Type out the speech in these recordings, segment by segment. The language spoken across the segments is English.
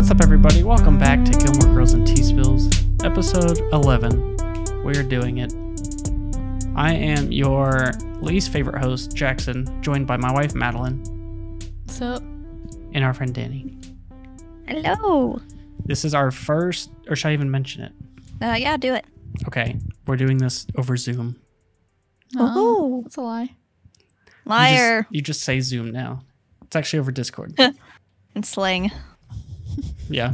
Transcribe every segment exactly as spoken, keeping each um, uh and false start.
What's up, everybody? Welcome back to Gilmore Girls and Tea-Spills, episode eleven. We're doing it. I am your least favorite host, Jackson, joined by my wife, Madeline. What's up? And our friend, Danny. Hello. This is our first, or should I even mention it? Uh, yeah, do it. Okay, we're doing this over Zoom. Oh, that's a lie. Liar. You just, you just say Zoom now. It's actually over Discord. And slang. Yeah.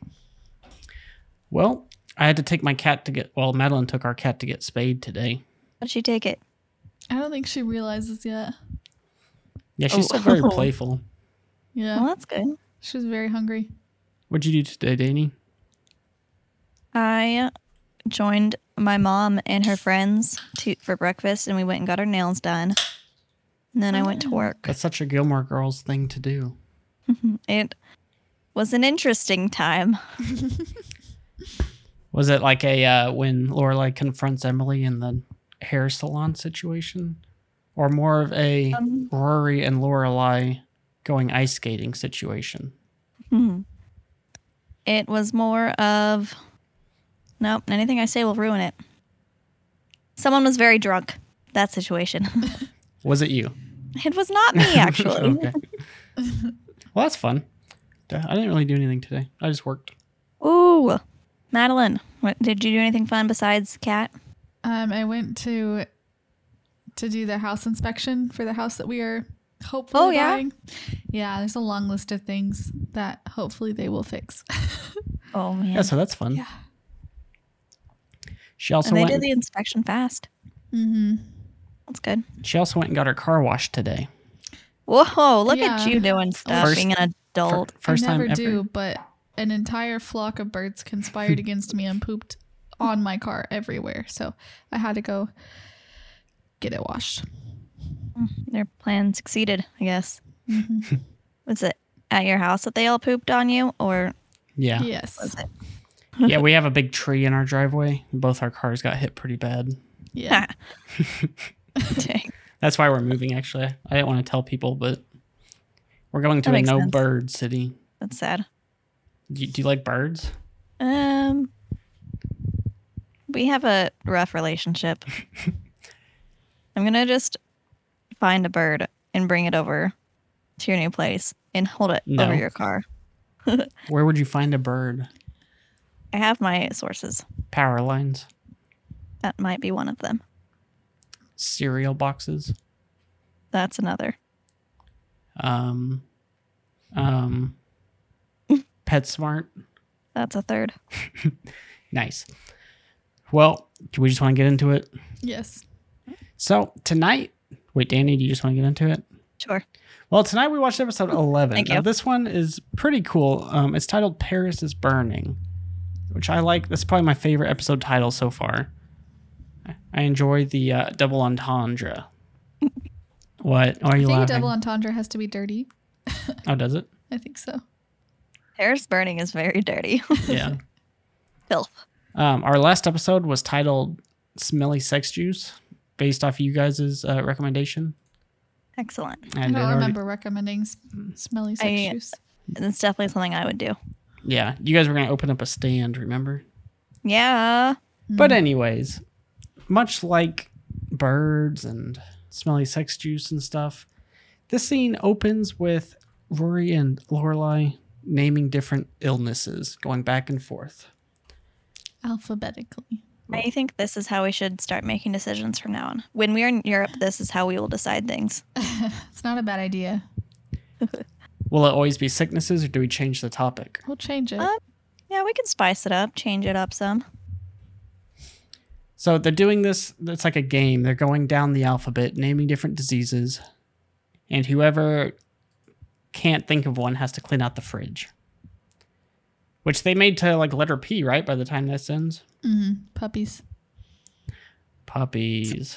Well, I had to take my cat to get, well, Madeline took our cat to get spayed today. How'd she take it? I don't think she realizes yet. Yeah, she's Oh. still very playful. Yeah. Well, that's good. She was very hungry. What'd you do today, Danny? I joined my mom and her friends to for breakfast, and we went and got our nails done. And then I went to work. That's such a Gilmore Girls thing to do. It was an interesting time. Was it like a uh, when Lorelai confronts Emily in the hair salon situation, or more of a Um, Rory and Lorelai going ice skating situation? hmm. It was more of, nope, anything I say will ruin it. Someone was very drunk. That situation. Was it you? It was not me, actually. Okay. Well, that's fun. I didn't really do anything today. I just worked. Ooh, Madeline, what, did you do anything fun besides cat? Um, I went to to do the house inspection for the house that we are hopefully Oh, yeah? buying. Yeah, there's a long list of things that hopefully they will fix. Oh man, Yeah, so that's fun. Yeah. She also and they went. did the inspection fast. Mm-hmm. That's good. She also went and got her car washed today. Whoa, look Yeah. at you doing stuff, First- being an adult. Fir- First I never time ever. do, but an entire flock of birds conspired against me and pooped on my car everywhere. So I had to go get it washed. Their plan succeeded, I guess. Mm-hmm. Was it at your house that they all pooped on you, or Yeah. Yes. was it? Yeah, we have a big tree in our driveway. Both our cars got hit pretty bad. Yeah. Dang. That's why we're moving, actually. I didn't want to tell people, but we're going to That a makes no sense. bird city. That's sad. Do you, do you like birds? Um, we have a rough relationship. I'm gonna just find a bird and bring it over to your new place and hold it No. over your car. Where would you find a bird? I have my sources. Power lines, That might be one of them. cereal boxes, That's another. um, um, PetSmart. That's a third. Nice. Well, do we just want to get into it? Yes. So tonight, wait, Danny, do you just want to get into it? Sure. Well, tonight we watched episode eleven. Thank Now, you. this one is pretty cool. Um, it's titled Paris is Burning, which I like. That's probably my favorite episode title so far. I enjoy the uh, double entendre. What? Why are I you think laughing? double entendre has to be dirty. Oh, does it? I think so. Paris burning is very dirty. Yeah. Filth. Um, our last episode was titled Smelly Sex Juice, based off you guys' uh, recommendation. Excellent. I And don't it already- remember recommending s- smelly sex I- juice. It's definitely something I would do. Yeah, you guys were going to open up a stand, remember? Yeah. But anyways, much like birds and smelly sex juice and stuff, this scene opens with Rory and Lorelai naming different illnesses, going back and forth. Alphabetically. I think this is how we should start making decisions from now on. When we are in Europe, this is how we will decide things. It's not a bad idea. Will it always be sicknesses, or do we change the topic? We'll change it. Uh, Yeah, we can spice it up, change it up some. So they're doing this, it's like a game. They're going down the alphabet, naming different diseases, and whoever can't think of one has to clean out the fridge. Which they made to like letter P, right? By the time this ends. hmm Puppies. Puppies.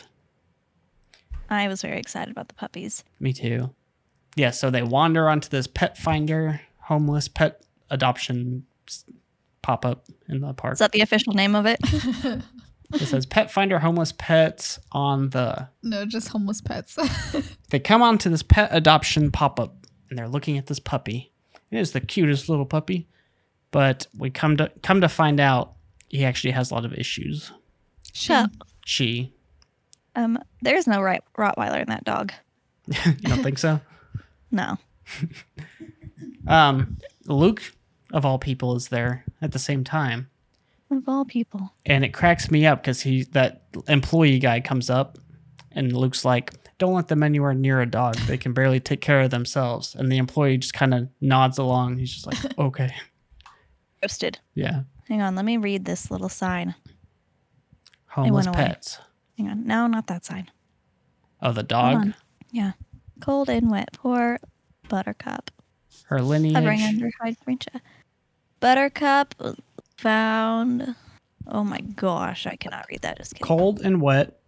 I was very excited about the puppies. Me too. Yeah, so they wander onto this pet finder, homeless pet adoption s- pop-up in the park. Is that the official name of it? It says pet finder homeless pets on the... No, just homeless pets. They come onto this pet adoption pop-up, and they're looking at this puppy. It is the cutest little puppy. But we come to come to find out he actually has a lot of issues. Shut up. She. Um, there's no right Rottweiler in that dog. You don't think so? No. Um, Luke, of all people, is there at the same time. Of all people. And it cracks me up because he that employee guy comes up and Luke's like, don't let them anywhere near a dog. They can barely take care of themselves. And the employee just kind of nods along. He's just like, okay. Roasted. Yeah. Hang on, let me read this little sign. Homeless went away. pets. Hang on. No, not that sign. Oh, the Hold dog? on. Yeah. Cold and wet. Poor Buttercup. Her lineage. Hovering under hydrangea. Buttercup found. Oh my gosh, I cannot read that. Just kidding. Cold and wet.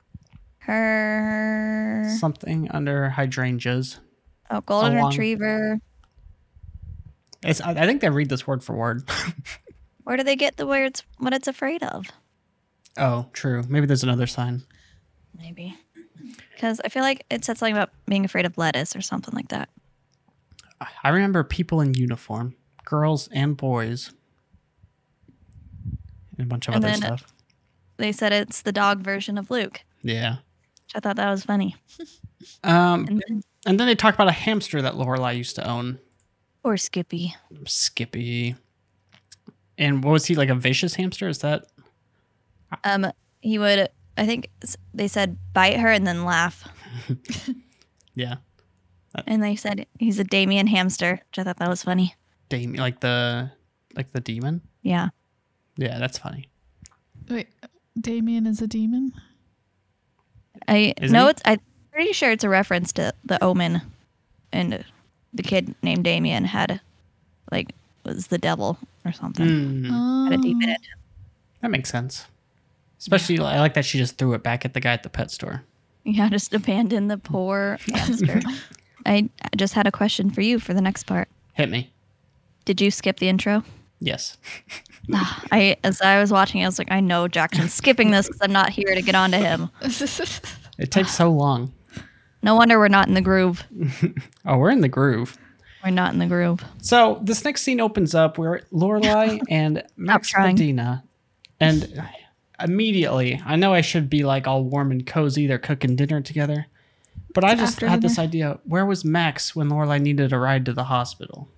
Her. Something under hydrangeas. Oh, golden along- retriever. It's, I I think they read this word for word. Where do they get the words? What it's afraid of? Oh, true. Maybe there's another sign. Maybe. Because I feel like it said something about being afraid of lettuce or something like that. I remember people in uniform, girls and boys, and a bunch of And other then- stuff. They said it's the dog version of Luke. Yeah. Which I thought that was funny. Um, And then, and then they talk about a hamster that Lorelai used to own, or Skippy. Skippy. And what was he, like a vicious hamster? Is that? Um, he would. I think s- they said bite her and then laugh. Yeah, And they said he's a Damien hamster, which I thought that was funny. Damien, like the like the demon. Yeah. Yeah, that's funny. Wait, Damien is a demon? I Isn't know he? it's. I'm pretty sure it's a reference to the Omen, and the kid named Damien had, like, was the devil or something. Hmm, Had a demon in Oh. it. that makes sense. Especially, I like that she just threw it back at the guy at the pet store. Yeah, just abandon the poor hamster. I I just had a question for you for the next part. Hit me. Did you skip the intro? Yes. I as I was watching, I was like, I know Jackson's skipping this because I'm not here to get onto him. It takes so long. No wonder we're not in the groove. Oh, we're in the groove. We're not in the groove. So this next scene opens up where Lorelai and Max trying. Medina, and immediately, I know I should be like all warm and cozy. They're cooking dinner together, but I It's just after had this dinner. idea: where was Max when Lorelai needed a ride to the hospital?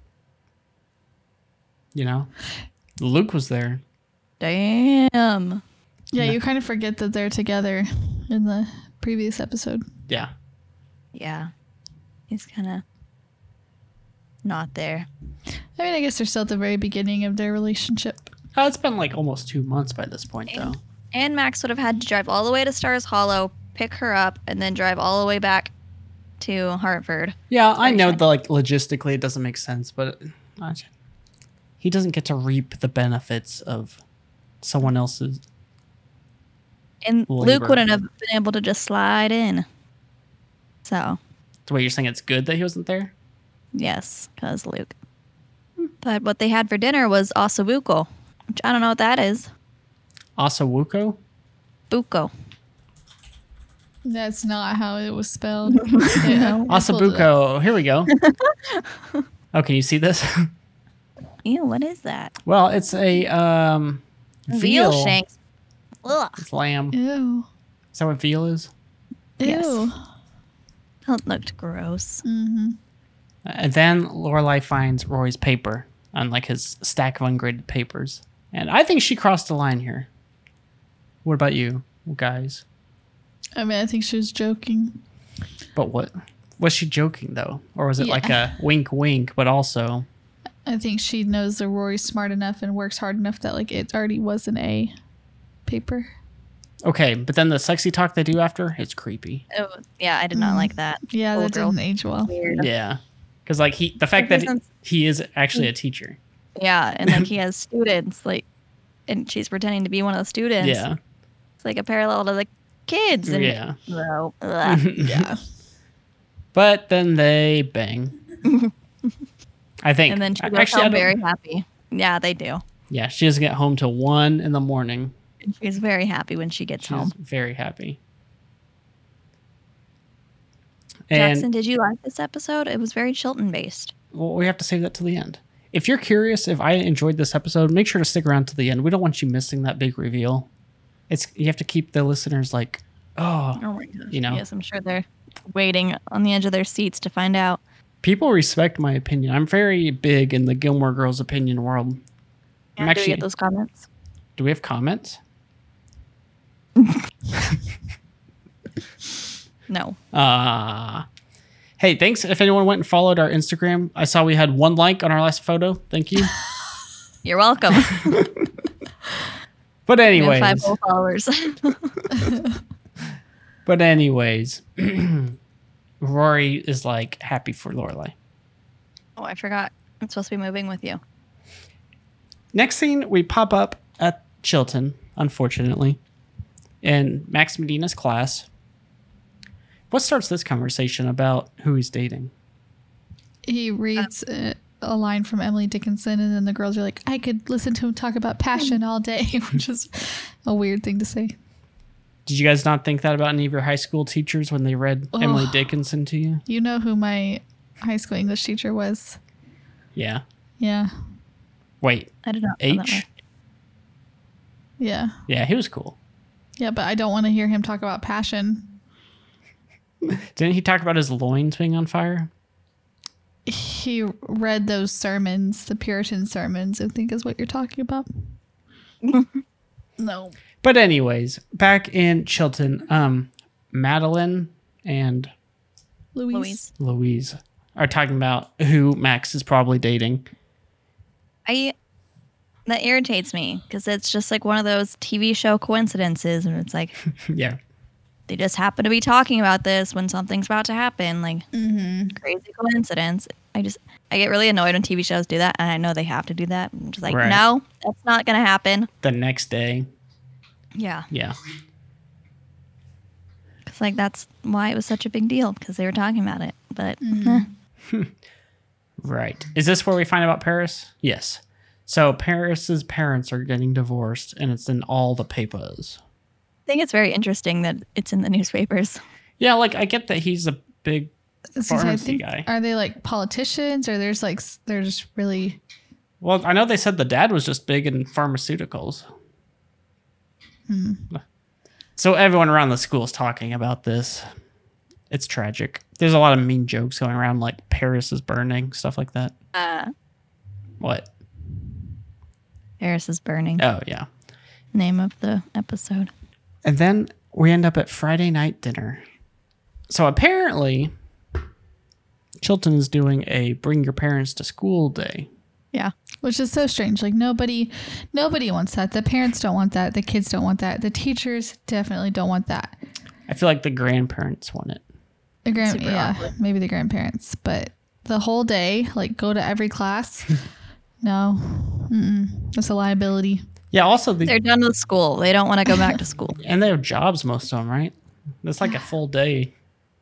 You know, Luke was there. Damn. Yeah, you kind of forget that they're together in the previous episode. Yeah, Yeah. He's kind of not there. I mean, I guess they're still at the very beginning of their relationship. oh, it's been like almost two months by this point, though. And Max would have had to drive all the way to Stars Hollow, pick her up, and then drive all the way back to Hartford. Yeah, I Very know sad. that like logistically it doesn't make sense, but uh, he doesn't get to reap the benefits of someone else's. And Labor. Luke wouldn't have been able to just slide in. So, The way you're saying it's good that he wasn't there. yes, because Luke. But what they had for dinner was ossobuco, which I don't know what that is. Osawuko. Buco. That's not how it was spelled. Yeah, I pulled it up. Osabuco. Here we go. Oh, can you see this? Ew, what is that? Well, it's a um, veal. Veal shanks. Ugh. It's lamb. Ew. Is that what veal is? Yes. Ew. That looked gross. Mm-hmm. And then Lorelai finds Rory's paper on like his stack of ungraded papers, and I think she crossed the line here. What about you, guys? I mean, I think she was joking. But what was she joking though, or was it like Yeah. a wink, wink, but also? I think she knows that Rory's smart enough and works hard enough that like it already was an A paper. Okay, but then the sexy talk they do after, it's creepy. Oh, yeah, I did not Mm. like that. Yeah, Old that girl. didn't age well. Weird. Yeah, because like he, the fact that doesn't- he is actually a teacher. Yeah, and like he has students, like, and she's pretending to be one of the students. Yeah, It's like a parallel to the kids. And, yeah. Well, ugh. Yeah. But then they bang. I think. And then she goes actually, I home don't- very happy. Yeah, they do. Yeah, she doesn't get home till one in the morning. And she's very happy when she gets She's home. very happy. And Jackson, did you like this episode? It was very Chilton based. well, we have to save that till the end. if you're curious if I enjoyed this episode, make sure to stick around to the end. We don't want you missing that big reveal. It's you have to keep the listeners like, oh, Oh my gosh. you know. Yes, I'm sure they're waiting on the edge of their seats to find out. People respect my opinion. I'm very big in the Gilmore Girls opinion world. I'm Yeah, do we actually. get those comments? Do we have comments? No. Uh hey, thanks if anyone went and followed our Instagram. I saw we had one like on our last photo. Thank you. You're welcome. But We have anyways, five whole followers. but anyways, Rory is like happy for Lorelai. Oh, I forgot. I'm supposed to be moving with you. Next scene, we pop up at Chilton, unfortunately, in Max Medina's class. What starts this conversation about who he's dating? He reads uh, a line from Emily Dickinson, and then the girls are like, I could listen to him talk about passion all day, which is a weird thing to say. Did you guys not think that about any of your high school teachers when they read Oh. Emily Dickinson to you? You know who my high school English teacher was? Yeah. Yeah. Wait, I did not know that H? one. Yeah. Yeah, he was cool. Yeah, but I don't want to hear him talk about passion. Didn't he talk about his loins being on fire? He read those sermons, the Puritan sermons, I think is what you're talking about. No. But anyways, back in Chilton, um, Madeline and Louise. Louise. Louise are talking about who Max is probably dating. I that irritates me because it's just like one of those T V show coincidences, and it's like Yeah. they just happen to be talking about this when something's about to happen. Like Mm-hmm. crazy coincidence. I just I get really annoyed when T V shows do that, and I know they have to do that. I'm just like, Right. no, that's not gonna happen. The next day. Yeah, Yeah. because like that's why it was such a big deal because they were talking about it. But eh. Right. Is this where we find out about Paris? Yes. So Paris's parents are getting divorced, and it's in all the papers. I think it's very interesting that it's in the newspapers. Yeah, like I get that he's a big I pharmacy think, guy. are they like politicians or there's like, s- they're just really, Well, I know they said the dad was just big in pharmaceuticals. hmm. So everyone around the school is talking about this. It's tragic. There's a lot of mean jokes going around, like Paris is burning, stuff like that. Uh, What? Paris is burning. Oh, yeah. Name of the episode. And then we end up at Friday night dinner. So apparently, Chilton is doing a bring your parents to school day. Yeah. Which is so strange. Like nobody, nobody wants that. The parents don't want that. The kids don't want that. The teachers definitely don't want that. I feel like the grandparents want it. The grand, Super yeah, awkward. maybe the grandparents, but the whole day, like go to every class. No, Mm-mm. That's a liability. Yeah, also, the, They're done with school. They don't want to go back to school. and they have jobs, most of them, right? That's like a full day.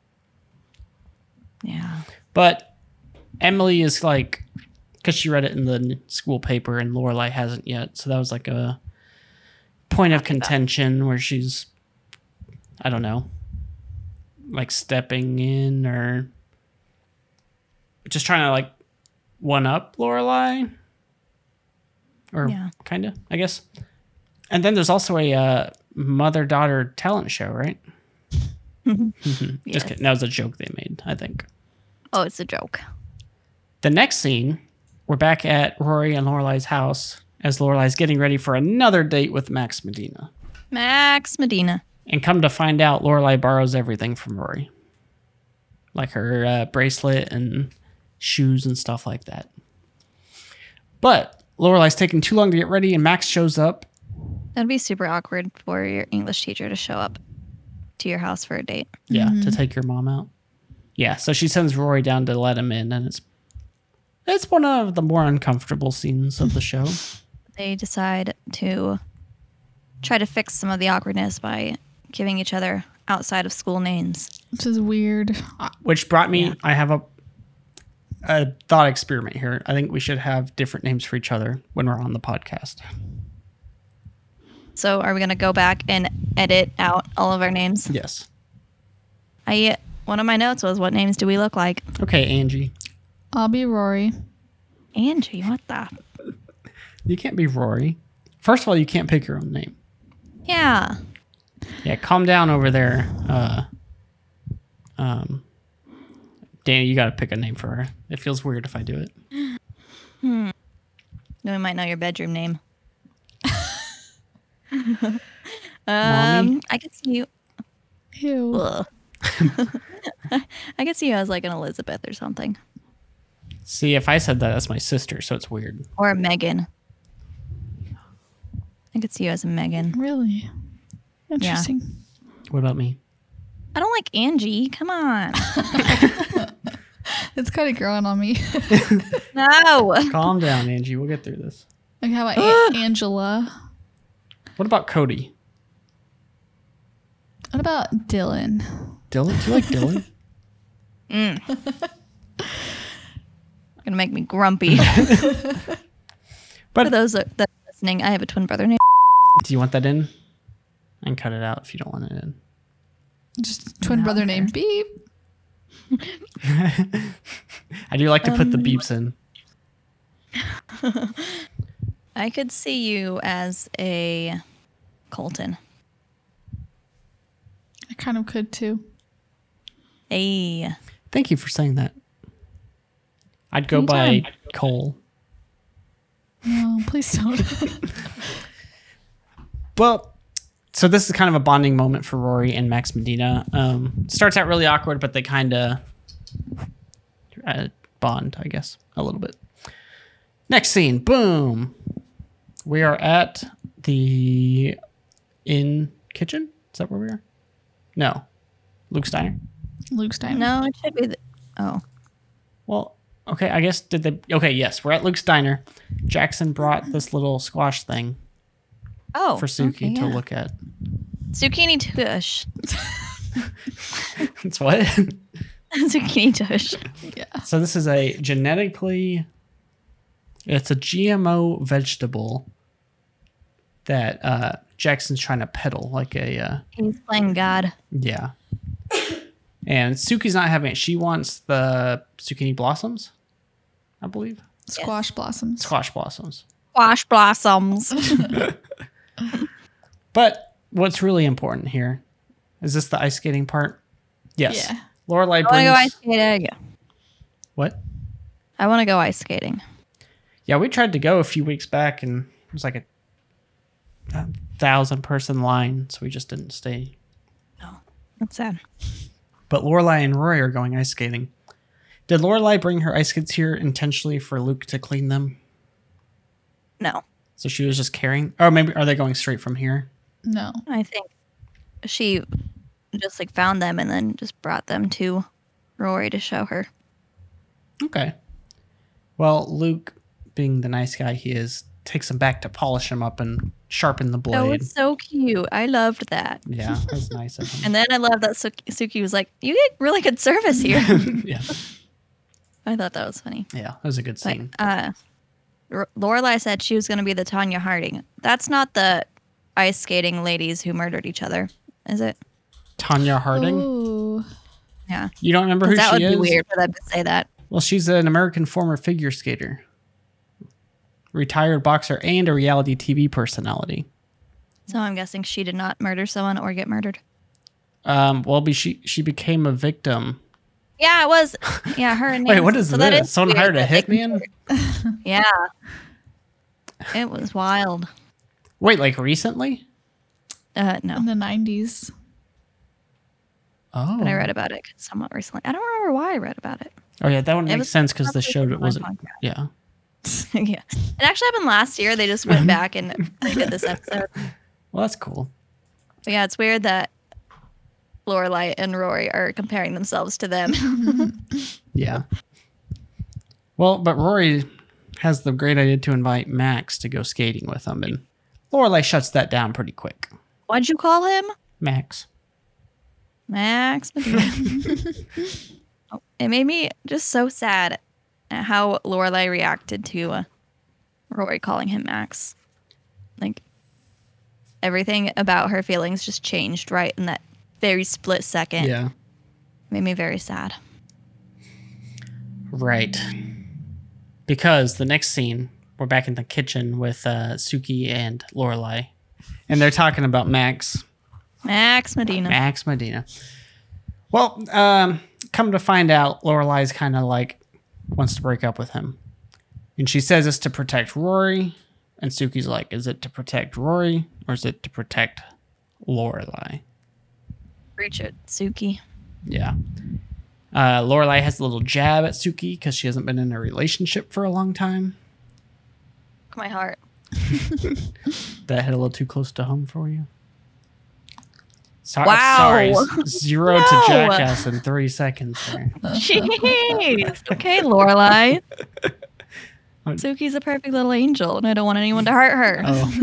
Yeah. But Emily is like, because she read it in the school paper and Lorelai hasn't yet. So that was like a point of contention where she's, I don't know, like stepping in or just trying to like one up Lorelai. Or Yeah. kind of, I guess. And then there's also a uh, mother-daughter talent show, right? Just Yes. kidding. That was a joke they made, I think. Oh, it's a joke. The next scene, we're back at Rory and Lorelai's house as Lorelai's getting ready for another date with Max Medina. Max Medina. And come to find out, Lorelai borrows everything from Rory. Like her uh, bracelet and shoes and stuff like that. But Lorelai's taking too long to get ready and Max shows up. That'd be super awkward for your English teacher to show up to your house for a date. Yeah, to take your mom out. Yeah, so she sends Rory down to let him in, and it's it's one of the more uncomfortable scenes of the show. They decide to try to fix some of the awkwardness by giving each other outside of school names. Which is weird. Which brought me, Yeah. I have a a thought experiment here. I think we should have different names for each other when we're on the podcast. So are we going to go back and edit out all of our names? Yes. I one of my notes was, what names do we look like? Okay, Angie. I'll be Rory. Angie, what the? You can't be Rory. First of all, you can't pick your own name. Yeah. Yeah, calm down over there. Uh, um, Danny, you got to pick a name for her. It feels weird if I do it. Hmm. No, we might know your bedroom name. um, Mommy? I could see you. Ew. Ugh. I could see you as like an Elizabeth or something, See, if I said that, that's my sister, so it's weird. or a Megan. I could see you as a Megan. Really? Interesting. What about me? I don't like Angie. Come on. It's kind of growing on me. No. Calm down, Angie. We'll get through this. Like, how about A- Angela? What about Cody? What about Dylan? Dylan? Do you like Dylan? Mm. Gonna make me grumpy. But For those that that are listening, I have a twin brother named. do you want that in? I can cut it out if you don't want it in. Just twin No. brother named Beep. I do like to put the Um, beeps in. I could see you as a Colton. I kind of could too. A Thank you for saying that. I'd go Anytime. by Cole. No, please don't. Well, so this is kind of a bonding moment for Rory and Max Medina. Um, starts out really awkward, but they kind of uh, bond, I guess, a little bit. Next scene, boom. We are at the inn kitchen. Is that where we are? No, Luke's Diner. Luke's time. no, it should be. The, oh, Well, okay, I guess did they? Okay, yes, we're at Luke's Diner. Jackson brought this little squash thing oh, for Suki okay, to yeah. look at. Zucchini tush. It's what? Zucchini tush. Yeah. So this is a genetically, it's a G M O vegetable that uh, Jackson's trying to peddle, like a uh, He's playing God. yeah. And Suki's not having it. She wants the zucchini blossoms, I believe. Squash blossoms. Squash blossoms. Squash blossoms. But what's really important here is this the ice skating part? Yes. Yeah. Lorelai I want to go ice brings skating. what? I want to go ice skating. Yeah, we tried to go a few weeks back, and it was like a, a thousand person line, so we just didn't stay. That's sad. But Lorelai and Rory are going ice skating. Did Lorelai bring her ice skates here intentionally for Luke to clean them? No, So she was just carrying, or maybe are they going straight from here? No. I think she just like found them and then just brought them to Rory to show her. Okay. Well, Luke, being the nice guy he is, takes them back to polish them up and sharpen the Oh, blade. it's so cute. I loved that. Yeah, that's nice of him. And then I love that Suki, Suki was like, "You get really good service here." yeah, I thought that was funny. yeah, that was a good Like, scene. uh, R- Lorelai said she was going to be the Tanya Harding. That's not the ice skating ladies who murdered each other, is it? Tanya Harding. Ooh. Yeah. You don't remember 'Cause who that she would is? be weird for them to say that. Well, she's an American former figure skater, retired boxer, and a reality T V personality. So I'm guessing she did not murder someone or get murdered. Um, well, be she she became a victim. Yeah, it was. Yeah, her and Wait, Nancy. what is So that this? is Someone weird hired a that they hitman? Yeah. It was wild. Wait, like recently? Uh, no, In the nineties. Oh, but I read about it somewhat recently. I don't remember why I read about it. Oh yeah, that one It makes was sense because the probably show on it my wasn't. podcast. Yeah. Yeah, it actually happened last year. They just went back and redid this episode. Well, that's cool. But yeah, it's weird that Lorelai and Rory are comparing themselves to them. Yeah. Well, but Rory has the great idea to invite Max to go skating with him, and Lorelai shuts that down pretty quick. What'd you call him? Max. Max Medina. Oh, it made me just so sad at how Lorelai reacted to uh, Rory calling him Max. Like, everything about her feelings just changed right in that very split second. Yeah. Made me very sad. Right. because the next scene, we're back in the kitchen with uh, Suki and Lorelai, and they're talking about Max. Max Medina. Max Medina. Well, um, come to find out, Lorelai's kind of like wants to break up with him, and she says it's to protect Rory. And Suki's like, "Is it to protect Rory or is it to protect Lorelai?" Reach it, Suki. Yeah. Uh, Lorelai has a little jab at Suki because she hasn't been in a relationship for a long time. My heart. That hit a little too close to home for you. So- Wow. Sorry. Zero No. to Jackass in three seconds. There. Jeez. Okay, Lorelai. Suki's a perfect little angel, and I don't want anyone to hurt her. Oh.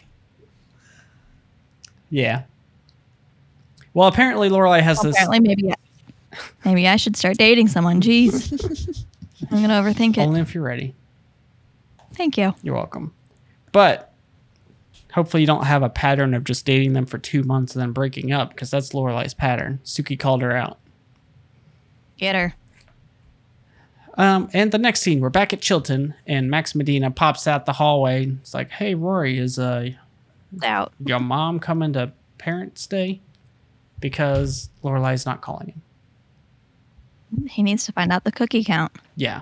Yeah. Well, apparently Lorelai has this. Apparently, maybe, I, maybe I should start dating someone. Jeez. I'm gonna overthink it. Only if you're ready. Thank you. You're welcome. But hopefully you don't have a pattern of just dating them for two months and then breaking up, because that's Lorelai's pattern. Suki called her out. Get her. Um, and the next scene, we're back at Chilton, and Max Medina pops out the hallway. It's like, "Hey, Rory, is uh Out. your mom coming to Parents' Day?" Because Lorelai's not calling him. He needs to find out the cookie count. Yeah.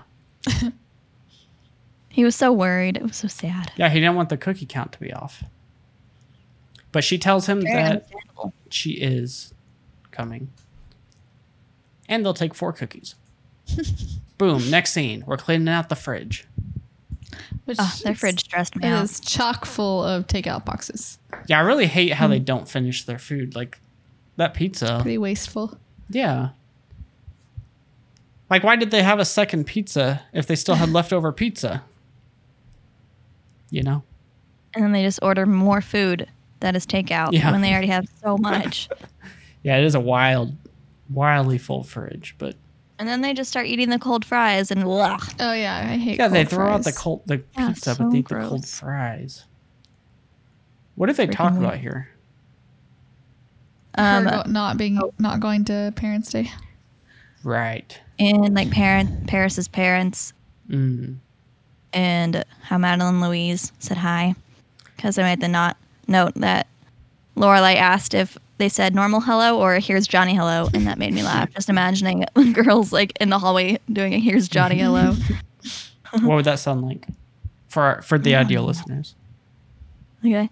He was so worried. It was so sad. Yeah, he didn't want the cookie count to be off. But she tells him Very that understandable. she is coming. And they'll take four cookies. Boom, next scene. We're cleaning out the fridge. Which Oh, their is- fridge stressed me It out. is chock full of takeout boxes. Yeah, I really hate how they don't finish their food. Like, that pizza. Pretty wasteful. Yeah. Like, why did they have a second pizza if they still had leftover pizza? You know? And then they just order more food that is takeout Yeah. when they already have so much. Yeah, it is a wild, wildly full fridge. But And then they just start eating the cold fries and ugh. Oh yeah, I hate. yeah, they cold throw out the fries. cold the Yeah, pizza, so but they eat the cold gross. fries. What did they Freaking talk weird. about here? Um, Her go- not being not going to Parents' Day. Right. and like parent Paris's parents Mm. and how Madeline Louise said hi, because I made the not note that Lorelai asked if they said normal hello or here's Johnny hello, and that made me laugh just imagining girls like in the hallway doing a here's Johnny hello. What would that sound like for our, for the audio listeners? Okay.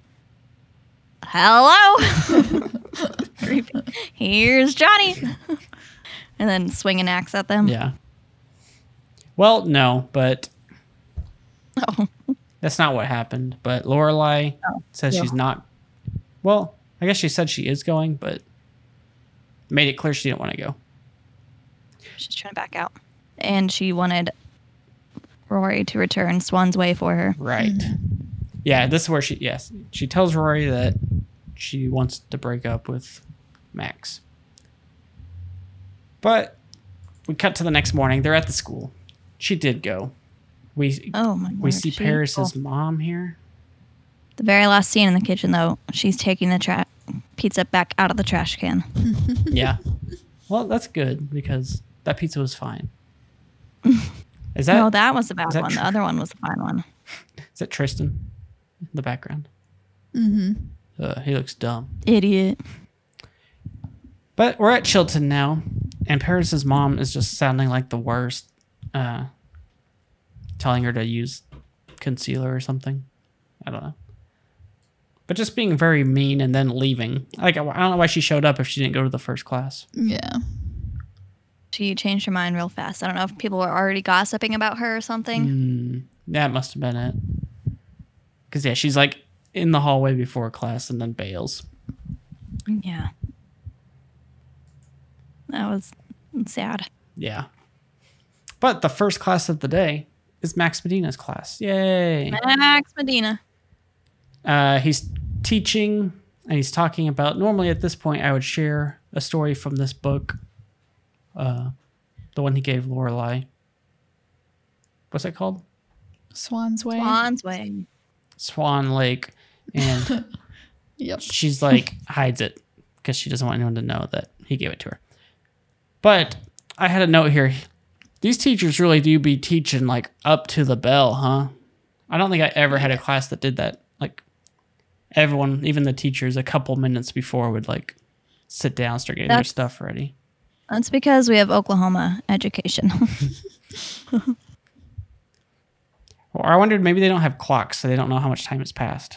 Hello. Creepy. Here's Johnny. And then swing an axe at them. Yeah. Well, no, but Oh. that's not what happened. But Lorelai Oh, says yeah. she's not. Well, I guess she said she is going, but made it clear she didn't want to go. She's trying to back out. And she wanted Rory to return Swan's Way for her. Right. Yeah, this is where she, yes, she tells Rory that she wants to break up with Max. But we cut to the next morning. They're at the school. She did go. We Oh my god. we see Paris's mom here. The very last scene in the kitchen, though, she's taking the tra- pizza back out of the trash can. Yeah. Well, that's good because that pizza was fine. Is that no, that was the bad is that one. tr- The other one was the fine one. is that Tristan in the background? Mm-hmm. Uh, he looks dumb. Idiot. But we're at Chilton now, and Paris's mom is just sounding like the worst, uh, telling her to use concealer or something. I don't know. But just being very mean and then leaving. Like, I don't know why she showed up if she didn't go to the first class. Yeah. She changed her mind real fast. I don't know if people were already gossiping about her or something. Mm, that must have been it. Because, yeah, she's like in the hallway before class and then bails. Yeah. That was sad. Yeah. But the first class of the day is Max Medina's class. Yay. Max Medina. Uh, he's teaching and he's talking about, normally at this point I would share a story from this book, uh, the one he gave Lorelai. What's it called? Swan's Way. Swan's Way. Swan Lake. And Yep. she's like hides it because she doesn't want anyone to know that he gave it to her. But I had a note here. These teachers really do be teaching like up to the bell, huh? I don't think I ever had a class that did that. Like everyone, even the teachers, a couple minutes before would like sit down, start getting their That's- stuff ready. That's because we have Oklahoma education. Or I wondered maybe they don't have clocks, so they don't know how much time has passed.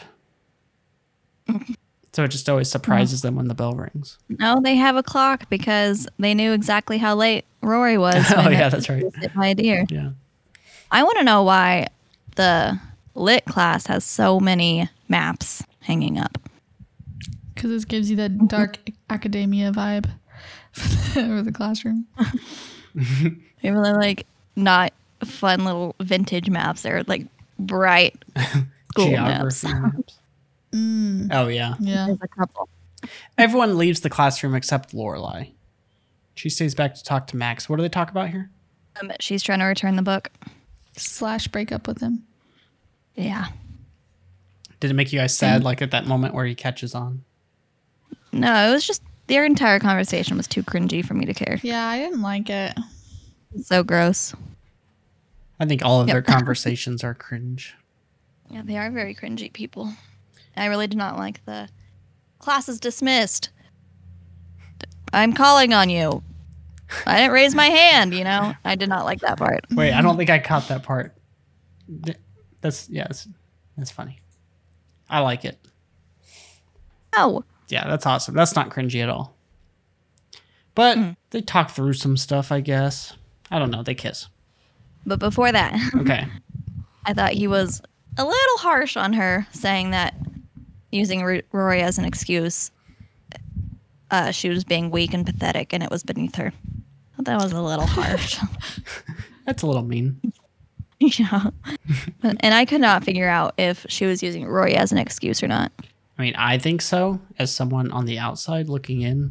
So it just always surprises them when the bell rings. No, they have a clock because they knew exactly how late Rory was. Oh, when yeah, it that's right. was hit by a deer. Yeah. I want to know why the lit class has so many maps hanging up. Because this gives you that dark academia vibe for the, for the classroom. They really like not fun little vintage maps. They're like bright school maps. Geography maps. Mm, Oh, yeah. yeah. There's a couple. Everyone leaves the classroom except Lorelai. She stays back to talk to Max. What do they talk about here? Um, she's trying to return the book. Slash break up with him. Yeah. Did it make you guys sad, like at that moment where he catches on? No, it was just their entire conversation was too cringy for me to care. Yeah, I didn't like it. So gross. I think all of Yep. their conversations are cringe. Yeah, they are very cringy people. I really do not like the class is dismissed. I'm calling on you. I didn't raise my hand, you know? I did not like that part. Wait, I don't think I caught that part. Th- That's, yeah, that's, that's funny. I like it. Oh, Yeah, that's awesome. That's not cringy at all. But Mm. they talk through some stuff, I guess. I don't know. They kiss. but before that, Okay. I thought he was a little harsh on her, saying that using R- Rory as an excuse, uh, she was being weak and pathetic, and it was beneath her. I thought that was a little harsh. That's a little mean. Yeah. But- and I could not figure out if she was using Rory as an excuse or not. I mean, I think so, as someone on the outside looking in.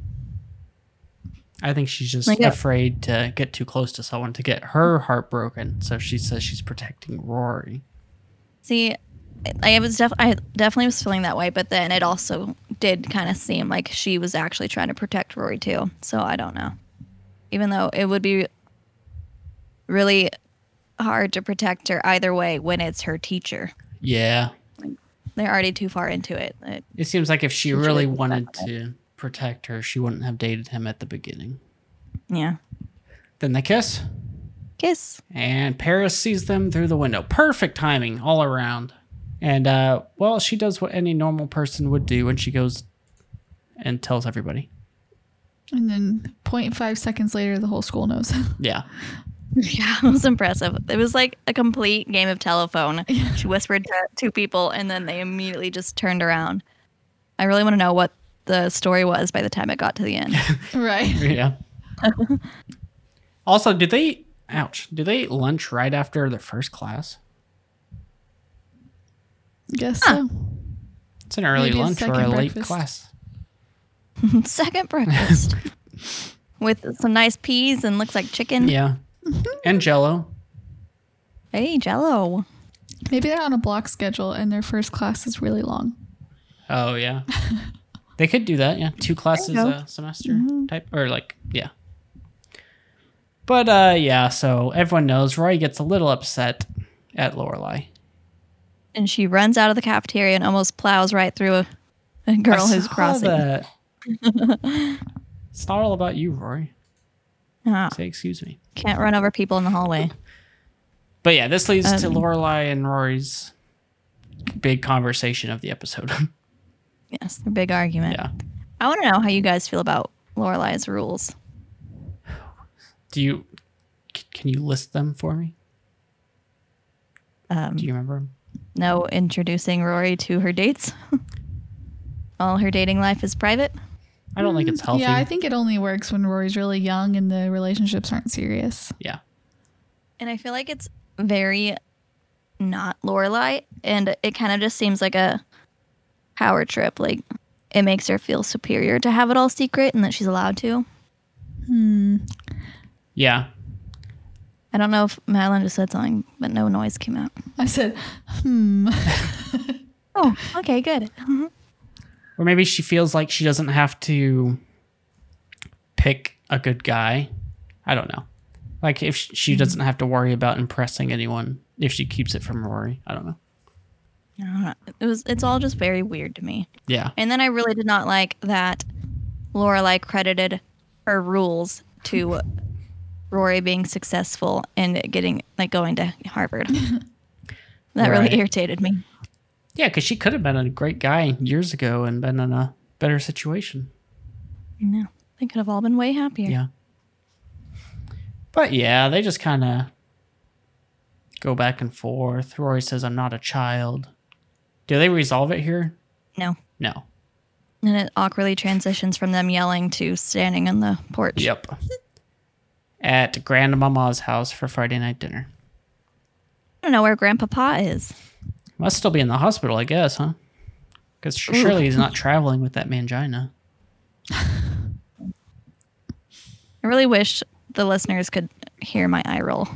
I think she's just Like a- afraid to get too close to someone to get her heart broken. So she says she's protecting Rory. See, I was def- I definitely was feeling that way, but then it also did kind of seem like she was actually trying to protect Rory too. So I don't know. Even though it would be really hard to protect her either way when it's her teacher. Yeah. They're already too far into it. It- It seems like if she She really should've done wanted that. to protect her, she wouldn't have dated him at the beginning. yeah. Then they kiss, Kiss. and Paris sees them through the window. Perfect timing all around. And, uh, well, she does what any normal person would do when she goes and tells everybody. And then zero point five seconds later, the whole school knows. Yeah. Yeah, it was impressive. It was like a complete game of telephone. She whispered to two people, and then they immediately just turned around. I really want to know what the story was by the time it got to the end. Right. Yeah. Also, did they eat, ouch, did they eat lunch right after their first class? Guess Huh. so. It's an early Maybe a lunch or a second late breakfast. class. Second breakfast with some nice peas and looks like chicken. Yeah. And Jello. Hey, Jello. Maybe they're on a block schedule and their first class is really long. Oh, yeah. They could do that, yeah. Two classes go. a semester type, or like, yeah. But, uh, yeah, so everyone knows Roy gets a little upset at Lorelai. And she runs out of the cafeteria and almost plows right through a, a girl I who's saw crossing. that. It's not all about you, Rory. Ah, Say excuse me. can't run over people in the hallway. But yeah, this leads to Um, Lorelai and Rory's big conversation of the episode. Yes, their big argument. Yeah. I want to know how you guys feel about Lorelai's rules. Do you c- can you list them for me? Um, Do you remember them? no introducing Rory to her dates. All her dating life is private. I don't think it's healthy. Yeah, I think it only works when Rory's really young and the relationships aren't serious. Yeah. And I feel like it's very not Lorelai, and it kind of just seems like a power trip. Like it makes her feel superior to have it all secret and that she's allowed to. Hmm. Yeah. I don't know if Madeline just said something, but no noise came out. I said, hmm. Oh, okay, good. Or maybe she feels like she doesn't have to pick a good guy. I don't know. Like if sh- she doesn't have to worry about impressing anyone if she keeps it from Rory. I don't know. I don't know. It was. It's all just very weird to me. Yeah. And then I really did not like that Lorelai credited her rules to Rory being successful and getting like going to Harvard. That Right. really irritated me. Yeah, because she could have been a great guy years ago and been in a better situation. No, they could have all been way happier. Yeah. But yeah, they just kind of go back and forth. Rory says, I'm not a child. Do they resolve it here? No. No. And it awkwardly transitions from them yelling to standing on the porch. Yep. At Grandmama's house for Friday night dinner. I don't know where Grandpapa is. Must still be in the hospital, I guess, huh? Because surely he's not traveling with that mangina. I really wish the listeners could hear my eye roll.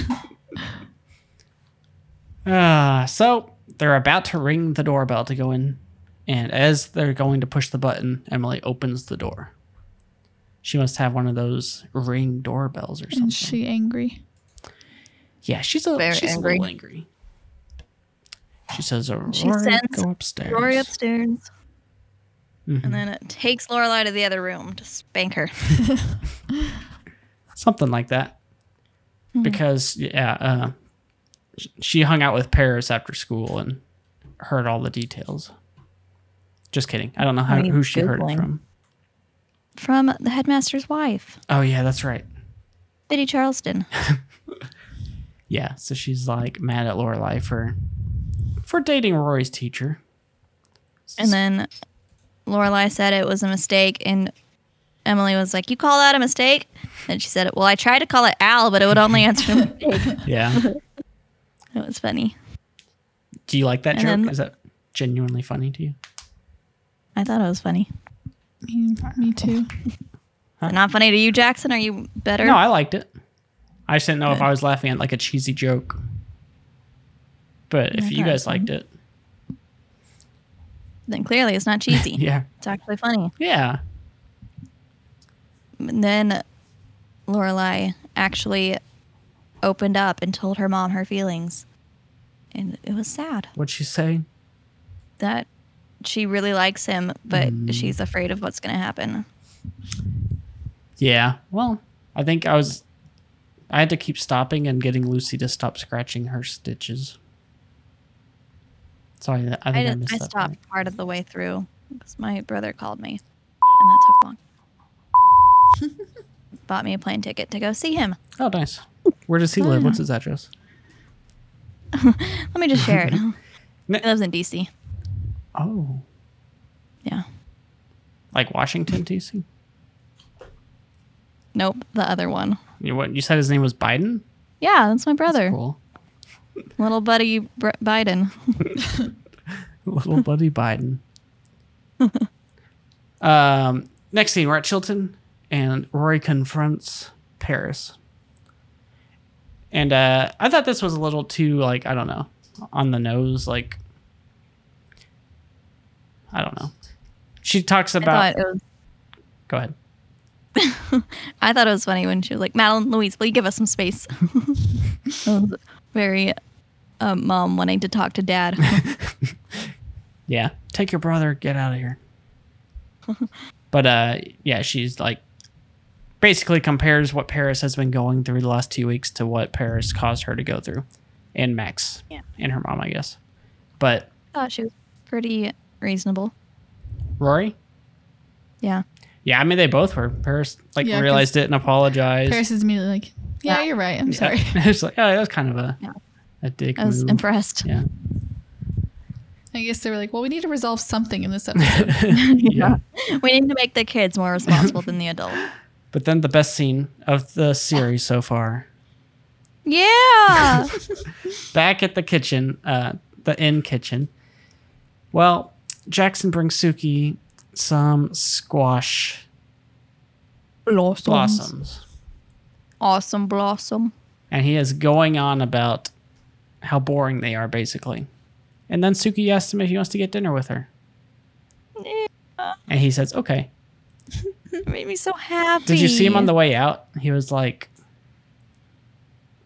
Uh, so they're about to ring the doorbell to go in. And as they're going to push the button, Emily opens the door. She must have one of those ring doorbells or something. Is she angry? Yeah, she's a, Very she's angry. a little angry. She says, Rory, She sends go upstairs. Rory upstairs. Mhm. And then it takes Lorelai to the other room to spank her. Something like that. Because, yeah, uh, sh- she hung out with Paris after school and heard all the details. Just kidding. I don't know how, Are you who she heard it Googling? from. From the headmaster's wife, Oh, yeah, that's right. Biddy Charleston. Yeah, so she's like mad at Lorelai for for dating Rory's teacher. And then Lorelai said it was a mistake, and Emily was like, "You call that a mistake?" And she said, "Well, I tried to call it Al, but it would only answer mistake." Yeah. It was funny. Do you like that And joke? then- Is that genuinely funny to you? I thought it was funny. Me, me too. Is it not funny to you, Jackson? Are you better? No, I liked it. I just didn't know if Good. I was laughing at like a cheesy joke. But if I you thought it guys was liked funny. it, Then clearly it's not cheesy. yeah. It's actually funny. Yeah. And then Lorelai actually opened up and told her mom her feelings. And it was sad What'd she say? that she really likes him, but Mm. she's afraid of what's going to happen. Yeah. Well, I think I was. I had to keep stopping and getting Lucy to stop scratching her stitches. So I, I think I, I, did, missed I that stopped part. part of the way through because my brother called me, and that took long. Bought me a plane ticket to go see him. Oh, nice. Where does he live? What's his address? Let me just share it. He Ne- lives in D C. Oh, Yeah. like Washington, D C. Nope, the other one. You what? You said his name was Biden. Yeah, that's my That's brother. cool. Little buddy Br- Biden. Little buddy Biden. um, next scene, we're at Chilton, and Rory confronts Paris. And uh, I thought this was a little too, like, I don't know, on the nose. Like, I don't know. She talks I about. thought it was Go ahead. I thought it was funny when she was like, Madeline, Louise, will you give us some space? It was very uh, mom wanting to talk to dad. Yeah, take your brother, get out of here. But uh, yeah, she's like, basically compares what Paris has been going through the last two weeks to what Paris caused her to go through, and Max, Yeah. and her mom, I guess. But I thought she was pretty reasonable. Rory, Yeah. yeah, I mean they both were. Paris like Yeah, 'cause realized it and apologized. Paris is immediately like, yeah, Yeah. you're right. I'm Yeah. sorry. It's like, oh, that was kind of a Yeah. a dick I was move. impressed. Yeah, I guess they were like, well, we need to resolve something in this episode. yeah. We need to make the kids more responsible than the adult. But then the best scene of the series so far. Yeah. Back at the kitchen, uh, the inn kitchen. Well, Jackson brings Suki some squash Blossoms. blossoms. Awesome blossom. And he is going on about how boring they are, basically. And then Suki asks him if he wants to get dinner with her. Yeah. And he says, okay. It made me so happy. Did you see him on the way out? He was like,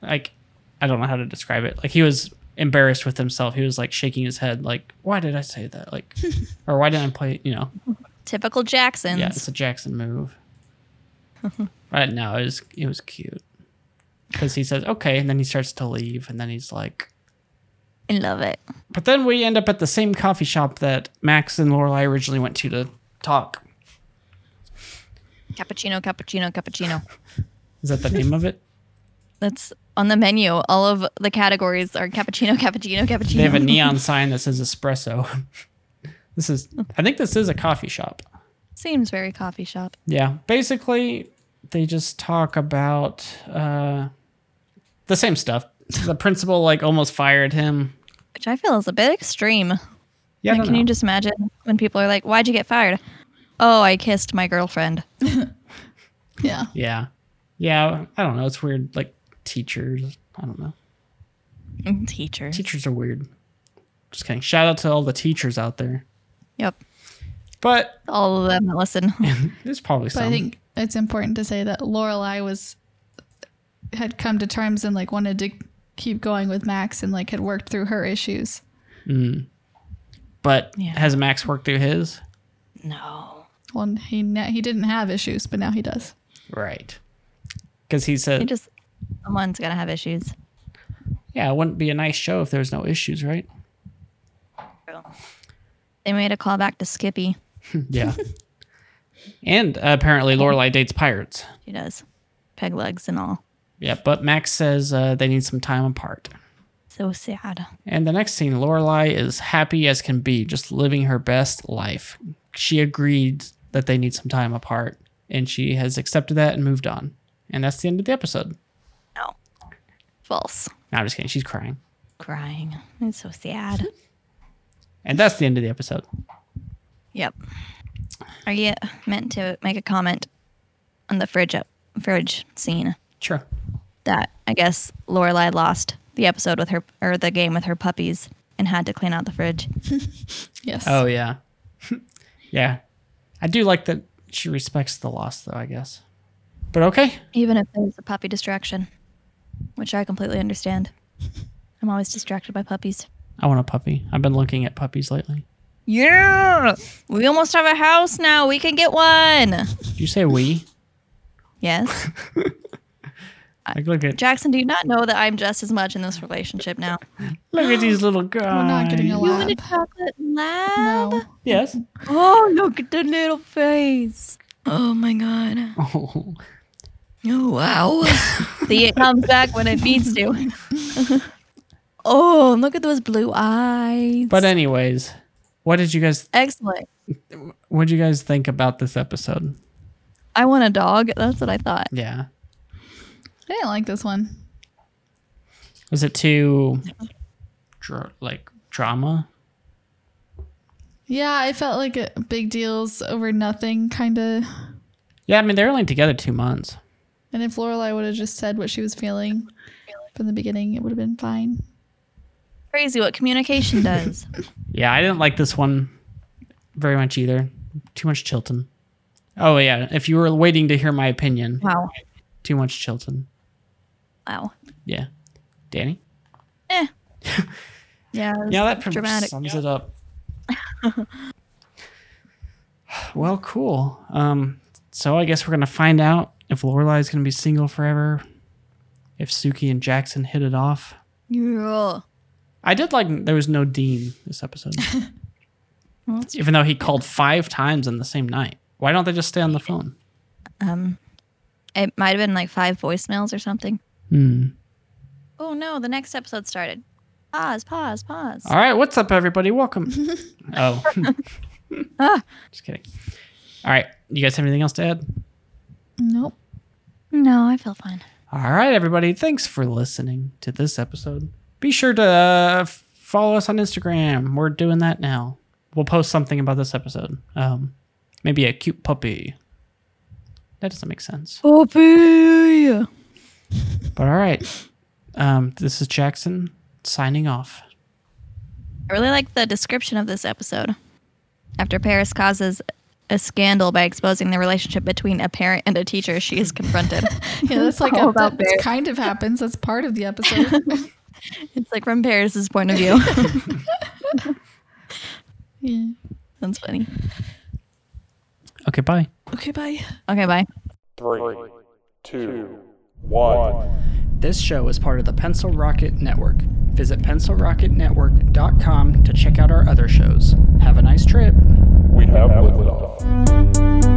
like, I don't know how to describe it. Like he was embarrassed with himself. He was like shaking his head, like, why did I say that? Like, or why didn't I play, you know? Typical Jacksons. Yeah, it's a Jackson move. Right now, it was, it was cute. Because he says, okay, and then he starts to leave, and then he's like... I love it. But then we end up at the same coffee shop that Max and Lorelai originally went to to talk. Cappuccino, cappuccino, cappuccino. Is that the name of it? That's on the menu. All of the categories are cappuccino, cappuccino, cappuccino. They have a neon sign that says espresso. This is, I think this is a coffee shop. Seems very coffee shop. Yeah. Basically, they just talk about uh, the same stuff. The principal like almost fired him. Which I feel is a bit extreme. Yeah, I Like, don't can know. you just imagine when people are like, why'd you get fired? Oh, I kissed my girlfriend. Yeah. Yeah. Yeah, I don't know. It's weird. Like teachers. I don't know. Teachers. Teachers are weird. Just kidding. Shout out to all the teachers out there. Yep. But All of them that listen. there's probably But some. I think it's important to say that Lorelai was had come to terms and like wanted to keep going with Max and like had worked through her issues. Mm. But Yeah. has Max worked through his? No. Well, and he na- he didn't have issues, but now he does. Right. Because he It said, just, someone's going to have issues. yeah, it wouldn't be a nice show if there was no issues, right? They made a callback to Skippy. Yeah. And uh, apparently Lorelai dates pirates. She does. Peg legs and all. Yeah, but Max says uh, they need some time apart. So sad. And the next scene, Lorelai is happy as can be, just living her best life. She agreed that they need some time apart, and she has accepted that and moved on. And that's the end of the episode. No. False. No, I'm just kidding. She's crying. Crying. It's so sad. And that's the end of the episode. Yep. Are you meant to make a comment on the fridge up, fridge scene Sure. that I guess Lorelai lost the episode with her or the game with her puppies and had to clean out the fridge? Yes. Oh, yeah. Yeah. I do like that she respects the loss, though, I guess. But okay. Even if there's a puppy distraction, which I completely understand. I'm always distracted by puppies. I want a puppy. I've been looking at puppies lately. Yeah, we almost have a house now. We can get one. Did you say we? Yes. Like, look at Jackson, do you not know that I'm just as much in this relationship now? look at these little guys. We're not getting a You want a lab. chocolate lab? No. Yes. Oh, look at the little face. Oh my god. Oh. Oh wow. See, it comes back when it needs to. Oh, look at those blue eyes. But anyways, what did you guys Excellent. what did you guys think about this episode? I want a dog. That's what I thought. Yeah. I didn't like this one. Was it too dr- like drama? Yeah, I felt like a big deals over nothing, kind of. Yeah, I mean they're only together two months. And if Lorelai would have just said what she was feeling from the beginning, it would have been fine. Crazy what communication does. Yeah, I didn't like this one very much either. Too much Chilton. Oh yeah, if you were waiting to hear my opinion, Wow. too much Chilton. Wow. Yeah. Danny? Eh. Yeah. it was Yeah, that pretty dramatic. much sums it up. Well, cool. Um, so I guess we're gonna find out if Lorelai is gonna be single forever, if Suki and Jackson hit it off. Yeah. I did like there was no Dean this episode, Well, that's- even though he called five times in the same night. Why don't they just stay on the phone? um, it might have been like five voicemails or something. Hmm. Oh no, the next episode started. Pause, pause, pause. All right, what's up, everybody? Welcome. Oh, Ah. just kidding. All right, you guys have anything else to add? Nope. No, I feel fine. All right, everybody. Thanks for listening to this episode. Be sure to uh, follow us on Instagram. We're doing that now. We'll post something about this episode. Um, maybe a cute puppy. That doesn't make sense. Puppy. But all right. Um, this is Jackson signing off. I really like the description of this episode. After Paris causes a scandal by exposing the relationship between a parent and a teacher she is confronted. Yeah, that's like All a, about that Bear. kind of happens. That's part of the episode. It's like from Paris's point of view. Yeah. That's funny. Okay, bye. Okay, bye. Okay, bye. Three, two, one. This show is part of the Pencil Rocket Network. Visit pencil rocket network dot com to check out our other shows. Have a nice trip. We have liftoff.